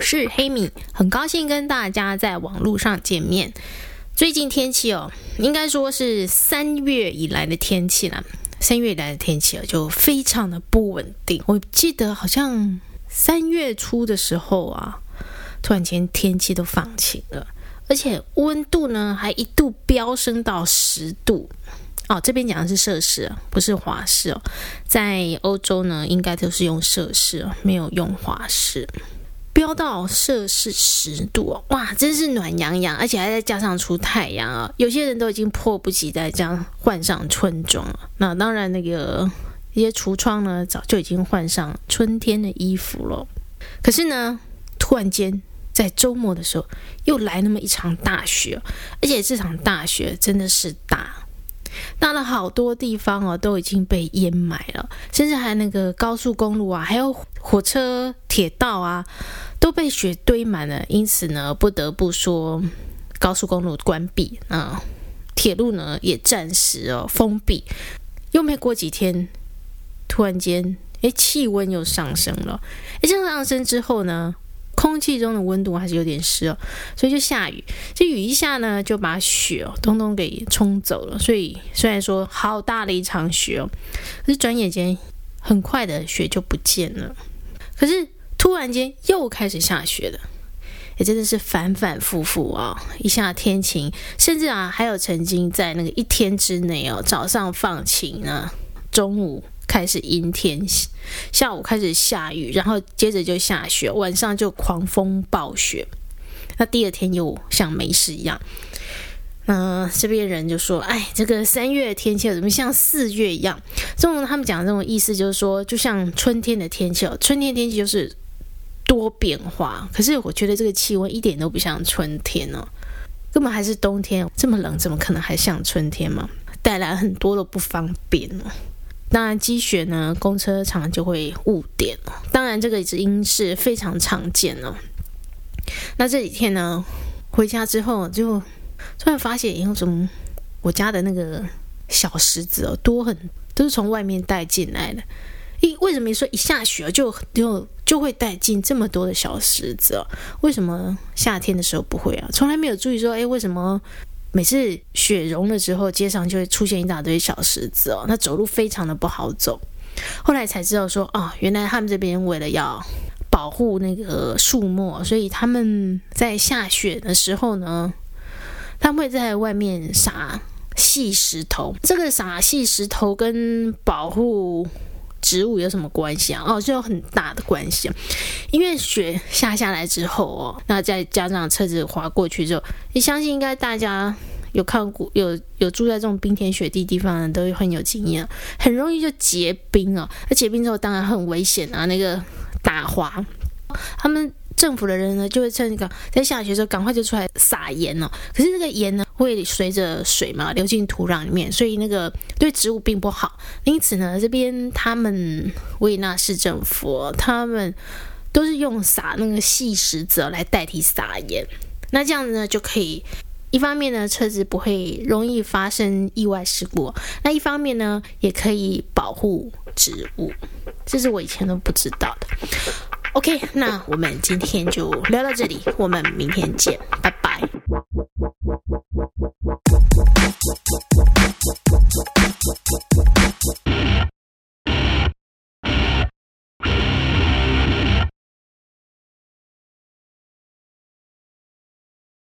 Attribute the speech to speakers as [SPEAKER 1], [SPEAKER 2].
[SPEAKER 1] 是黑米，很高兴跟大家在网络上见面。最近天气应该说是3月以来的天气啦。3月以来的天气就非常的不稳定。我记得好像3月初的时候突然间天气都放晴了，而且温度呢还一度飙升到10度。这边讲的是摄氏不是华氏在欧洲呢应该都是用摄氏没有用华氏。飙到摄氏10度哇，真是暖洋洋，而且还再加上出太阳有些人都已经迫不及待这样换上春装了。那当然一些橱窗呢早就已经换上春天的衣服了。可是呢突然间在周末的时候又来那么一场大雪，而且这场大雪真的是大了好多地方都已经被淹埋了，甚至还高速公路还有火车铁道都被雪堆满了。因此呢不得不说高速公路关闭，铁路呢也暂时封闭。又没过几天突然间气温又上升了。这样上升之后呢空气中的温度还是有点湿所以就下雨。这雨一下呢就把雪通通给冲走了。所以虽然说好大的一场雪可是转眼间很快的雪就不见了。可是突然间又开始下雪了，真的是反反复复一下天晴，甚至还有曾经在一天之内早上放晴中午开始阴天，下午开始下雨，然后接着就下雪，晚上就狂风暴雪。那第二天又像没事一样。这边人就说这个3月的天气怎么像4月一样。他们讲的这种意思就是说就像春天的天气春天的天气就是多变化。可是我觉得这个气温一点都不像春天根本还是冬天。这么冷怎么可能还像春天嘛？带来很多的不方便当然积雪呢公车常就会误点当然这个已经是非常常见那这几天呢回家之后就突然发现为什么我家的小石子都是从外面带进来的。为什么说一下雪就会带进这么多的小石子为什么夏天的时候不会从来没有注意说为什么每次雪融了之后街上就会出现一大堆小石子那走路非常的不好走。后来才知道说原来他们这边为了要保护树木，所以他们在下雪的时候呢他们会在外面撒细石头。这个撒细石头跟保护植物有什么关系就有很大的关系因为雪下来之后那再加上车子滑过去之后，你相信应该大家有看过有住在这种冰天雪地地方的都很有经验很容易就结冰那结冰之后当然很危险打滑。他们政府的人呢就会趁在下雪的时候赶快就出来撒盐可是这个盐呢会随着水嘛流进土壤里面，所以对植物并不好。因此呢这边他们维也纳市政府他们都是用撒细石子来代替撒盐。那这样子呢就可以一方面呢车子不会容易发生意外事故，那一方面呢也可以保护植物。这是我以前都不知道的。OK， 那我们今天就聊到这里，我们明天见，拜拜。